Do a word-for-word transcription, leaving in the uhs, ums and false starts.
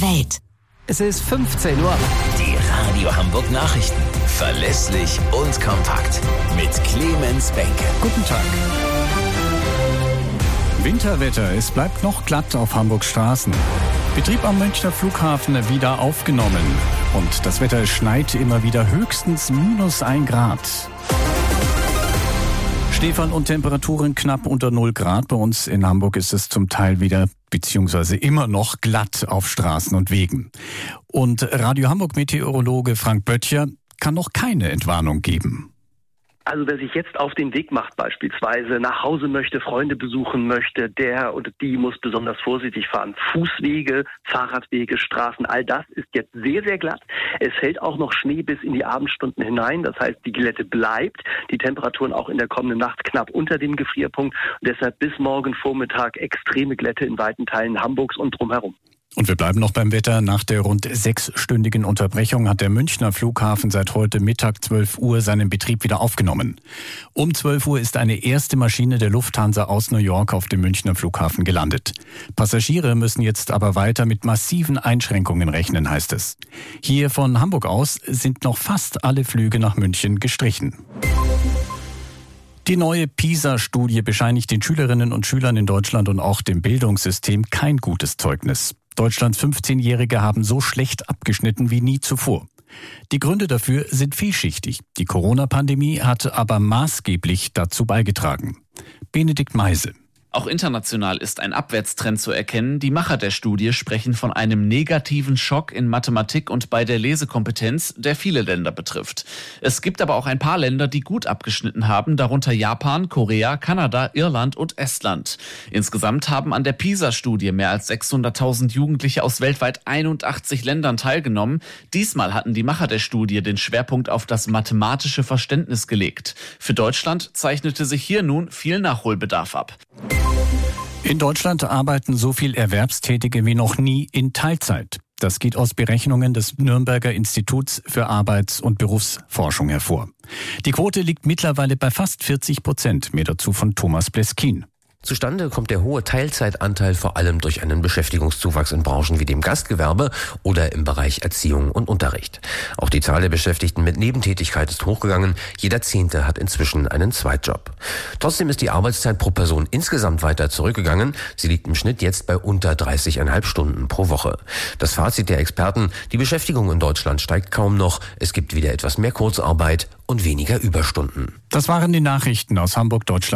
Welt. Es ist fünfzehn Uhr. Die Radio Hamburg Nachrichten. Verlässlich und kompakt. Mit Clemens Benke. Guten Tag. Winterwetter. Es bleibt noch glatt auf Hamburgs Straßen. Betrieb am Münchner Flughafen wieder aufgenommen. Und das Wetter schneit immer wieder höchstens minus ein Grad. Schneefall und Temperaturen knapp unter null Grad. Bei uns in Hamburg ist es zum Teil wieder beziehungsweise immer noch glatt auf Straßen und Wegen. Und Radio Hamburg Meteorologe Frank Böttcher kann noch keine Entwarnung geben. Also wer sich jetzt auf den Weg macht, beispielsweise nach Hause möchte, Freunde besuchen möchte, der oder die muss besonders vorsichtig fahren. Fußwege, Fahrradwege, Straßen, all das ist jetzt sehr, sehr glatt. Es fällt auch noch Schnee bis in die Abendstunden hinein. Das heißt, die Glätte bleibt. Die Temperaturen auch in der kommenden Nacht knapp unter dem Gefrierpunkt. Und deshalb bis morgen Vormittag extreme Glätte in weiten Teilen Hamburgs und drumherum. Und wir bleiben noch beim Wetter. Nach der rund sechsstündigen Unterbrechung hat der Münchner Flughafen seit heute Mittag zwölf Uhr seinen Betrieb wieder aufgenommen. Um zwölf Uhr ist eine erste Maschine der Lufthansa aus New York auf dem Münchner Flughafen gelandet. Passagiere müssen jetzt aber weiter mit massiven Einschränkungen rechnen, heißt es. Hier von Hamburg aus sind noch fast alle Flüge nach München gestrichen. Die neue PISA-Studie bescheinigt den Schülerinnen und Schülern in Deutschland und auch dem Bildungssystem kein gutes Zeugnis. Deutschlands fünfzehnjährige haben so schlecht abgeschnitten wie nie zuvor. Die Gründe dafür sind vielschichtig. Die Corona-Pandemie hat aber maßgeblich dazu beigetragen. Benedikt Meise. Auch international ist ein Abwärtstrend zu erkennen. Die Macher der Studie sprechen von einem negativen Schock in Mathematik und bei der Lesekompetenz, der viele Länder betrifft. Es gibt aber auch ein paar Länder, die gut abgeschnitten haben, darunter Japan, Korea, Kanada, Irland und Estland. Insgesamt haben an der PISA-Studie mehr als sechshunderttausend Jugendliche aus weltweit einundachtzig Ländern teilgenommen. Diesmal hatten die Macher der Studie den Schwerpunkt auf das mathematische Verständnis gelegt. Für Deutschland zeichnete sich hier nun viel Nachholbedarf ab. In Deutschland arbeiten so viel Erwerbstätige wie noch nie in Teilzeit. Das geht aus Berechnungen des Nürnberger Instituts für Arbeits- und Berufsforschung hervor. Die Quote liegt mittlerweile bei fast vierzig Prozent. Mehr dazu von Thomas Bleskin. Zustande kommt der hohe Teilzeitanteil vor allem durch einen Beschäftigungszuwachs in Branchen wie dem Gastgewerbe oder im Bereich Erziehung und Unterricht. Auch die Zahl der Beschäftigten mit Nebentätigkeit ist hochgegangen. Jeder Zehnte hat inzwischen einen Zweitjob. Trotzdem ist die Arbeitszeit pro Person insgesamt weiter zurückgegangen. Sie liegt im Schnitt jetzt bei unter dreißig Komma fünf Stunden pro Woche. Das Fazit der Experten: Die Beschäftigung in Deutschland steigt kaum noch. Es gibt wieder etwas mehr Kurzarbeit und weniger Überstunden. Das waren die Nachrichten aus Hamburg, Deutschland.